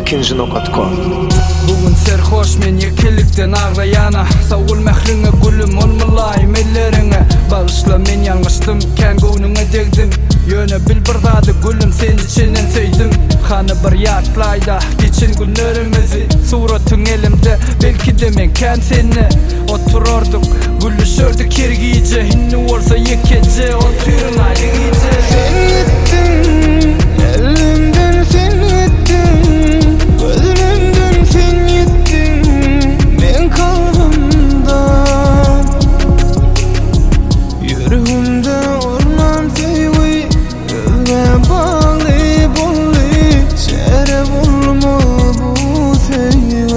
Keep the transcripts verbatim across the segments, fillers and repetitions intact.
ikinci nokta com. Bugün serhoş men yekelikten ağlayana, savul mehriňe gülüm olmalayım ellerine. Bağışla men yanlıştım, kän göwnüňe degdim. Ýöne bil bir zady gülüm sen içinden söýdüm. Hany bir ýatlaýda geçen günlerimizi, suratyň elimde, belki de men kän seni. Oturardyk, gülüşerdik kergice, hinni bolsa yekece, oturyň aýdy gece. Sen gittin, elimden sen gittin, gözümden sen gittin, men kalbimden. Yüreğimde orman sevgi, gözüme bağlı bolly, çare bolma bu sevgi.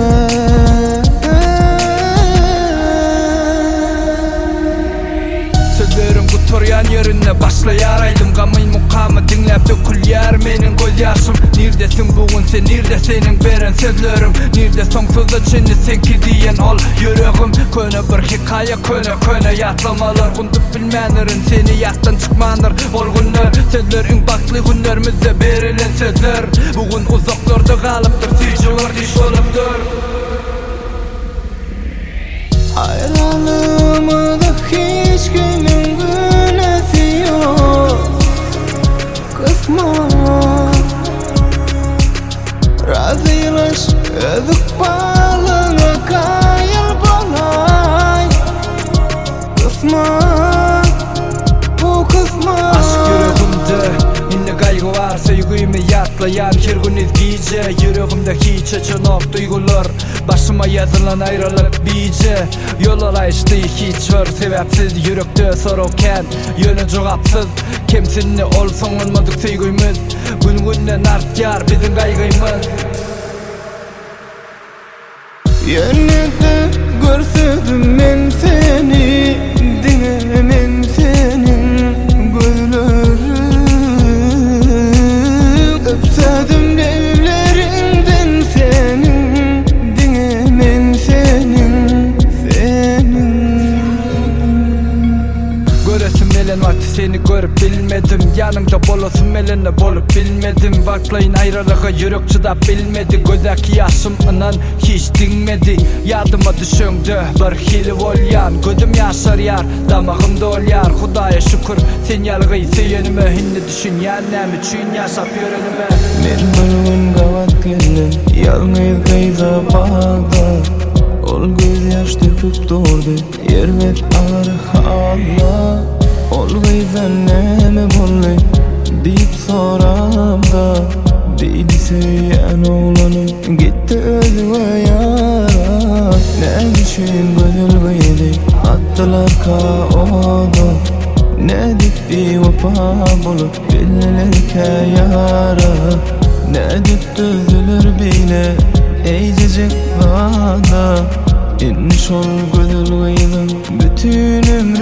Sözlerim gutoryan yerine başlayar aydım, gamyň mukamy dinläp dökülýär meniň göz ýaşym. Nirdesin bugün sen, nirde senin beren sözlerim, nirde soňsuza çenli sen kirdiyen ol yüreğim. Köne bir hikaye, köne köne ýatlamalar, gundup bilmänirin seni ýatdan çykmandyr ol günler. Sözleriň bakly günlerimizde berilen sözler, bugün uzaklarda galypdyr, süýjüler diş bolupdyr. Ayrılığımda hiç kimin günahı yok, kısmet razıylaş, özük bağlığına kayıl bolay, kısmet bu kısmet. Aşk yüreğimde inne gaýgy bar, söýgümi ýatlaýan her gün izgice. Yüreğimde hiç açanok duygular, başıma yazılan ayrılık bice. Yol alayışdy hiç bir sebäpsiz, yürekde sorokän ýöne jogapsyz. Kemsinni olsaň olmadyk söýgümiz, gün günden artýar biziň gaýgymyz. Ýönede görsedim men seni, diňe men senin gözlerin. Öpsedim devlerinden senin, diňe men senin, senin. Göresim melen vakti seni görüp bilmedim, yanыңda bolasym melene bolup bilmedim. Baklaýyn aýralyga ýürek çydap bilmedi, gözäki ýaşym anan hiç diňmedi. Ýadyma düşeňde bir hili bolýan, gözüm ýaşarýar, damagym dolýar. Hudaýa şükür sen ýalgy seýenime, hinni düşünýän näme üçin ýaşap ýörenime. Men bir gün gawat geldim, ýalňyz gaýza bagda, ol göz ýaş döküp durdy, ýermek ağır halla. Ol gaýza näme boldy diýip soramda, diýdi seýen oglanım gitdi özüňe ýara. Näme üçin gözül gaýdy atdylar kaoda, nädik bewefa bolup billerke ýara. Nädik düzülür beýle eýjejek wada, inni şol gözül gaýdyň bütün